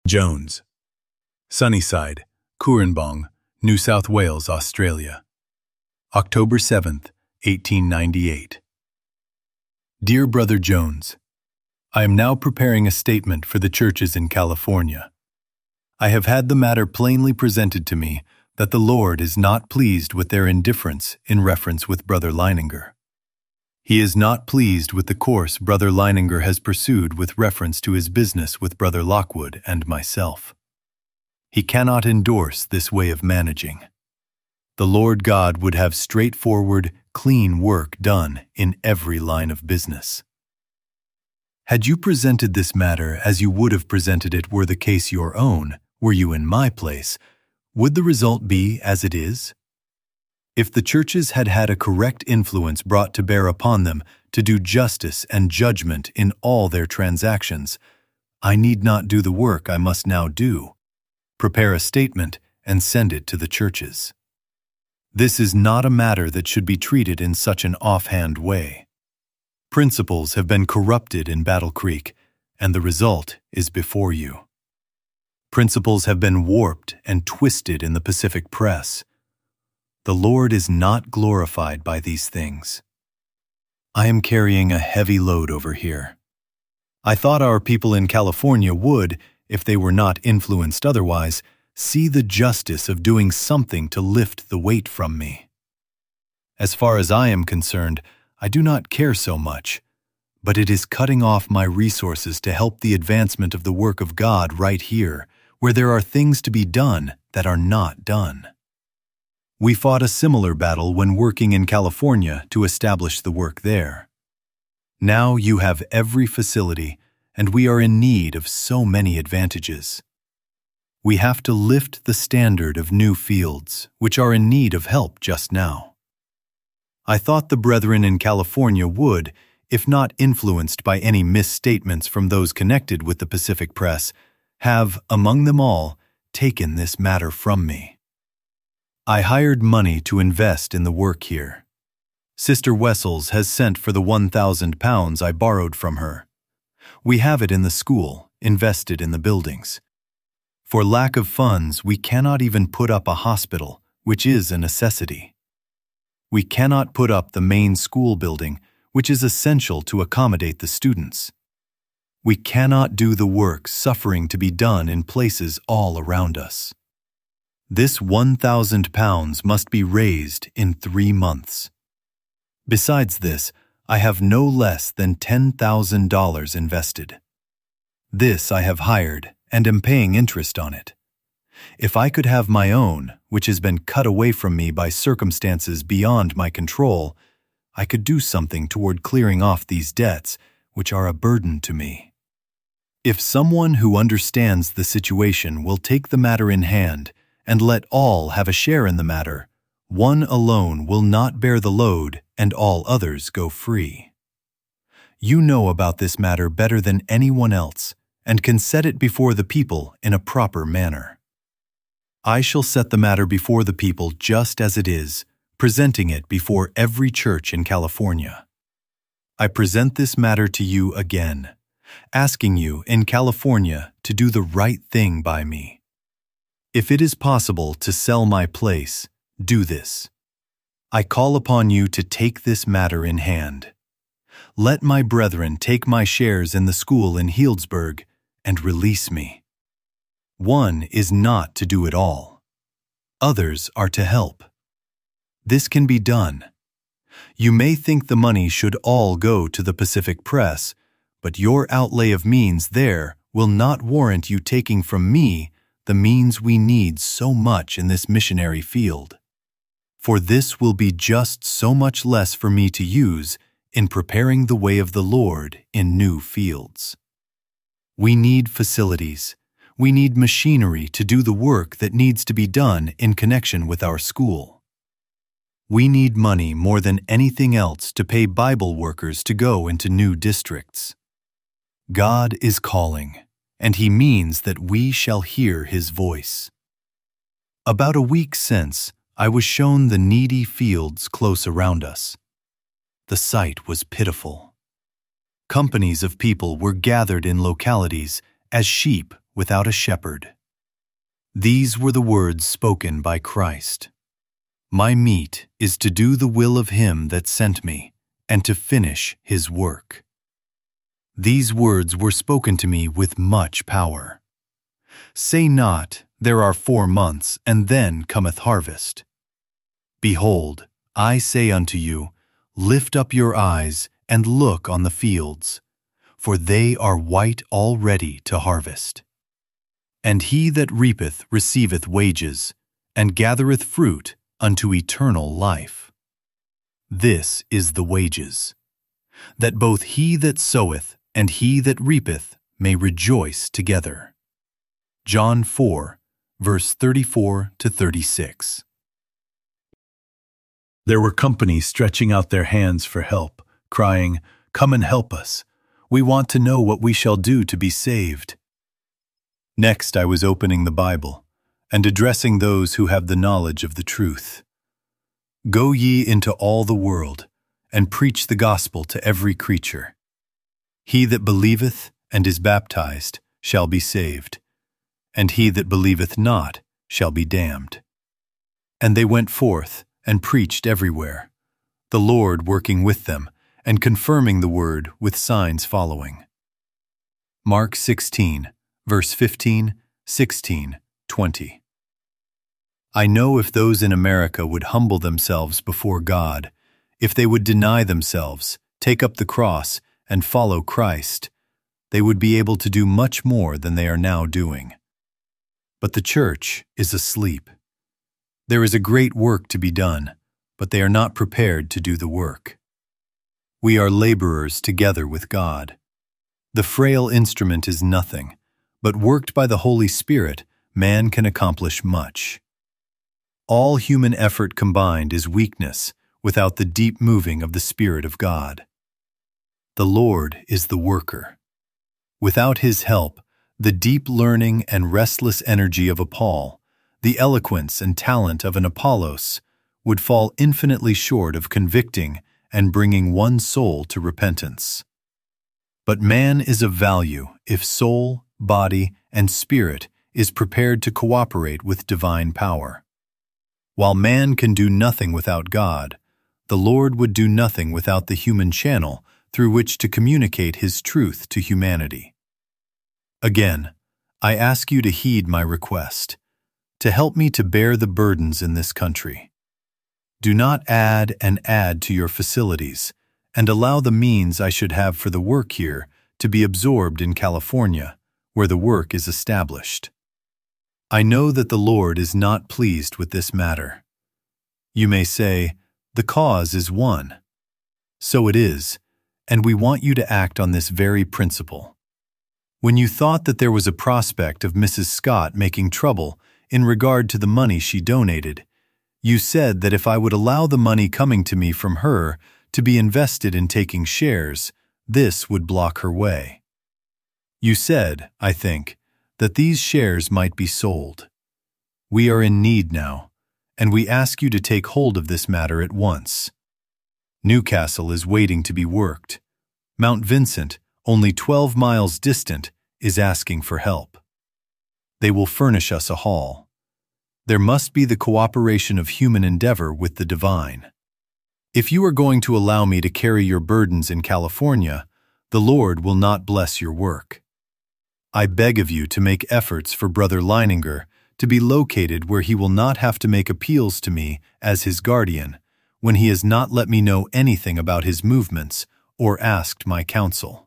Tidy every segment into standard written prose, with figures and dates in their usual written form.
Jones, Sunnyside, Cooranbong, New South Wales, Australia. October 7th, 1898. Dear Brother Jones, I am now preparing a statement for the churches in California. I have had the matter plainly presented to me that the Lord is not pleased with their indifference in reference with Brother Leininger. He is not pleased with the course Brother Leininger has pursued with reference to his business with Brother Lockwood and myself. He cannot endorse this way of managing. The Lord God would have straightforward, clean work done in every line of business. Had you presented this matter as you would have presented it were the case your own, were you in my place, would the result be as it is? If the churches had had a correct influence brought to bear upon them to do justice and judgment in all their transactions, I need not do the work I must now do, prepare a statement and send it to the churches. This is not a matter that should be treated in such an offhand way. Principles have been corrupted in Battle Creek, and the result is before you. Principles have been warped and twisted in the Pacific Press. The Lord is not glorified by these things. I am carrying a heavy load over here. I thought our people in California would, if they were not influenced otherwise, see the justice of doing something to lift the weight from me. As far as I am concerned, I do not care so much, but it is cutting off my resources to help the advancement of the work of God right here, where there are things to be done that are not done. We fought a similar battle when working in California to establish the work there. Now you have every facility, and we are in need of so many advantages. We have to lift the standard of new fields, which are in need of help just now. I thought the brethren in California would, if not influenced by any misstatements from those connected with the Pacific Press, have, among them all, taken this matter from me. I hired money to invest in the work here. Sister Wessels has sent for the £1,000 I borrowed from her. We have it in the school, invested in the buildings. For lack of funds, we cannot even put up a hospital, which is a necessity. We cannot put up the main school building, which is essential to accommodate the students. We cannot do the work suffering to be done in places all around us. This £1,000 must be raised in 3 months. Besides this, I have no less than $10,000 invested. This I have hired and am paying interest on it. If I could have my own, which has been cut away from me by circumstances beyond my control, I could do something toward clearing off these debts, which are a burden to me. If someone who understands the situation will take the matter in hand and let all have a share in the matter, one alone will not bear the load and all others go free. You know about this matter better than anyone else and can set it before the people in a proper manner. I shall set the matter before the people just as it is, presenting it before every church in California. I present this matter to you again, asking you in California to do the right thing by me. If it is possible to sell my place, do this. I call upon you to take this matter in hand. Let my brethren take my shares in the school in Healdsburg and release me. One is not to do it all. Others are to help. This can be done. You may think the money should all go to the Pacific Press, but your outlay of means there will not warrant you taking from me the means we need so much in this missionary field. For this will be just so much less for me to use in preparing the way of the Lord in new fields. We need facilities. We need machinery to do the work that needs to be done in connection with our school. We need money more than anything else to pay Bible workers to go into new districts. God is calling, and He means that we shall hear His voice. About a week since, I was shown the needy fields close around us. The sight was pitiful. Companies of people were gathered in localities as sheep without a shepherd. These were the words spoken by Christ. My meat is to do the will of him that sent me, and to finish his work. These words were spoken to me with much power. Say not, there are 4 months, and then cometh harvest. Behold, I say unto you, lift up your eyes, and look on the fields, for they are white already to harvest. And he that reapeth receiveth wages, and gathereth fruit unto eternal life. This is the wages, that both he that soweth and he that reapeth may rejoice together. John 4, verse 34-36. There were companies stretching out their hands for help, crying, "Come and help us. We want to know what we shall do to be saved." Next, I was opening the Bible and addressing those who have the knowledge of the truth. Go ye into all the world, and preach the gospel to every creature. He that believeth and is baptized shall be saved, and he that believeth not shall be damned. And they went forth and preached everywhere, the Lord working with them and confirming the word with signs following. Mark 16, verse 15, 16, 20. I know if those in America would humble themselves before God, if they would deny themselves, take up the cross, and follow Christ, they would be able to do much more than they are now doing. But the church is asleep. There is a great work to be done, but they are not prepared to do the work. We are laborers together with God. The frail instrument is nothing, but worked by the Holy Spirit, man can accomplish much. All human effort combined is weakness without the deep moving of the Spirit of God. The Lord is the worker. Without his help, the deep learning and restless energy of a Paul, the eloquence and talent of an Apollos, would fall infinitely short of convicting and bringing one soul to repentance. But man is of value if soul, body, and spirit is prepared to cooperate with divine power. While man can do nothing without God, the Lord would do nothing without the human channel through which to communicate his truth to humanity. Again, I ask you to heed my request, to help me to bear the burdens in this country. Do not add and add to your facilities, and allow the means I should have for the work here to be absorbed in California, where the work is established. I know that the Lord is not pleased with this matter. You may say, the cause is won. So it is, and we want you to act on this very principle. When you thought that there was a prospect of Mrs. Scott making trouble in regard to the money she donated, you said that if I would allow the money coming to me from her to be invested in taking shares, this would block her way. You said, I think, that these shares might be sold. We are in need now, and we ask you to take hold of this matter at once. Newcastle is waiting to be worked. Mount Vincent, only 12 miles distant, is asking for help. They will furnish us a hall. There must be the cooperation of human endeavor with the divine. If you are going to allow me to carry your burdens in California, the Lord will not bless your work. I beg of you to make efforts for Brother Leininger to be located where he will not have to make appeals to me as his guardian when he has not let me know anything about his movements or asked my counsel.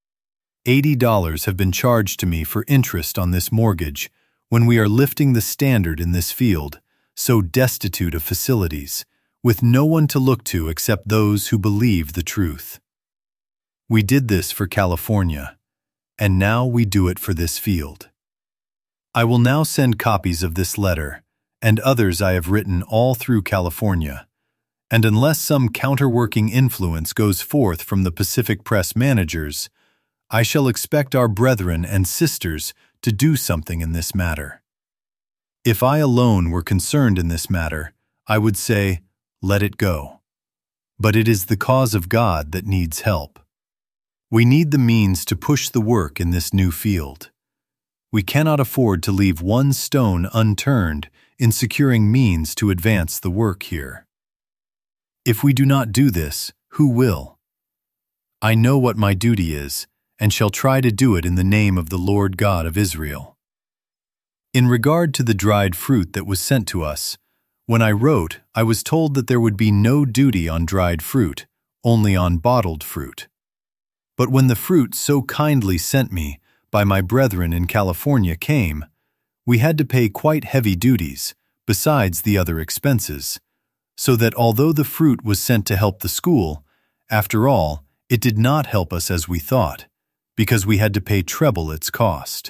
$80 have been charged to me for interest on this mortgage when we are lifting the standard in this field, so destitute of facilities, with no one to look to except those who believe the truth. We did this for California, and now we do it for this field. I will now send copies of this letter and others I have written all through California, and unless some counterworking influence goes forth from the Pacific Press managers, I shall expect our brethren and sisters to do something in this matter. If I alone were concerned in this matter, I would say, let it go. But it is the cause of God that needs help. We need the means to push the work in this new field. We cannot afford to leave one stone unturned in securing means to advance the work here. If we do not do this, who will? I know what my duty is, and shall try to do it in the name of the Lord God of Israel. In regard to the dried fruit that was sent to us, when I wrote, I was told that there would be no duty on dried fruit, only on bottled fruit. But when the fruit so kindly sent me by my brethren in California came, we had to pay quite heavy duties, besides the other expenses, so that although the fruit was sent to help the school, after all, it did not help us as we thought, because we had to pay treble its cost.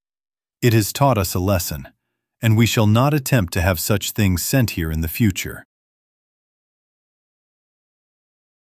It has taught us a lesson, and we shall not attempt to have such things sent here in the future.